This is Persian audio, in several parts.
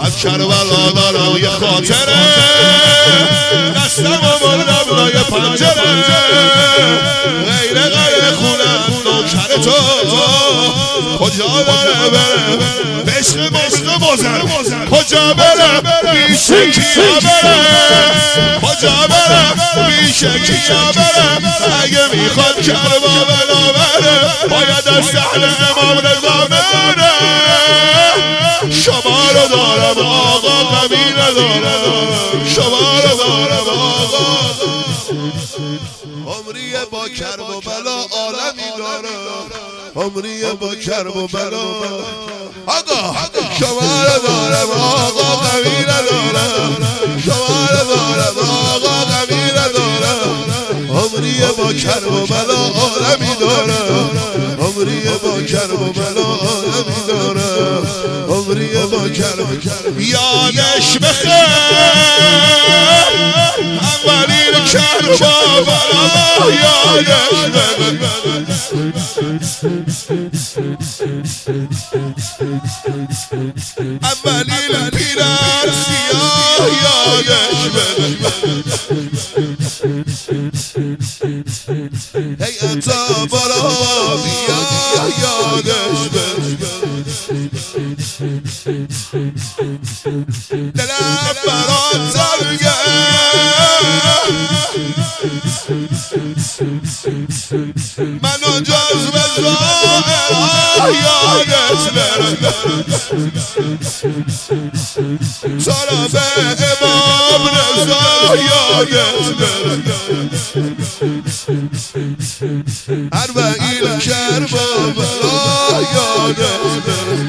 از کربلا دارم یه خاطره دستم و بردم لای پنجره غیر خونم نوکر تو کجا داره بره به عشق مزر کجا بره میشه کیا بره کجا بره میشه کیا بره اگه میخواد کربلا بره باید از صحن امام رضا بره شما رو دارم آقا غمی ندارم شما رو دارم آقا عمری با کرب و بلا عالمی دارم عمری با کرب و بلا آقا شما رو دارم آقا غمی ندارم شما رو دارم آقا غمی ندارم عمری با کرب و بلا عالمی دارم عمری با کرب و بلا عالمی دارم عمری با کرب یادش بخیر اولین کرب و بلا یادش بخیر اولین پیران سیاه یادش بخیر هیئتا بالا بیا یادش بخیر دلم برات تنگه منو جذب ظاهرها یادت بره طرف امام رضا یادت بره اربعین کرب و بلا یادت بره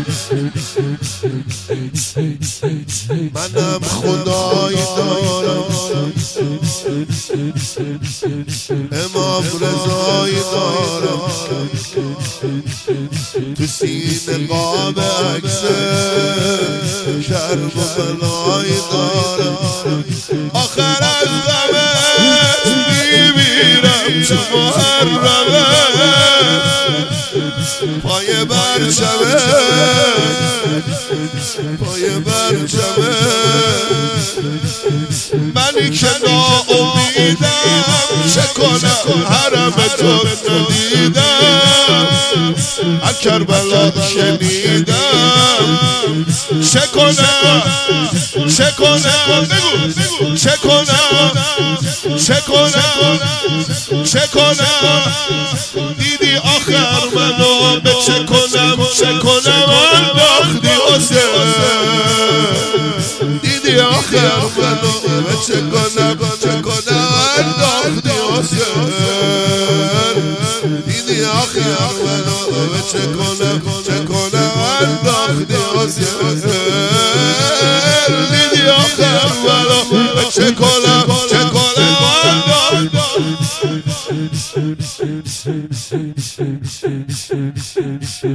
منم خدایی دارم امام رضایی دارم تو سینه قاب عکسه کرب و بلایی دارم آخر از غمت میمیرم تو محرمه پای برچمه پای برچمه منی که ناامیدم چه کنم حرم تو ندیدم از کربلا شنیدم چه کنم چه کنم بگو چه کنم چه کنم چه کنم دیدی آخر منو به چه کنم انداختی حسین دیدی آخر منو به چه کنم انداختی حسین دیدی آخر منو به چه کنم انداختی حسین دیدی آخر منو به چه کنم انداختی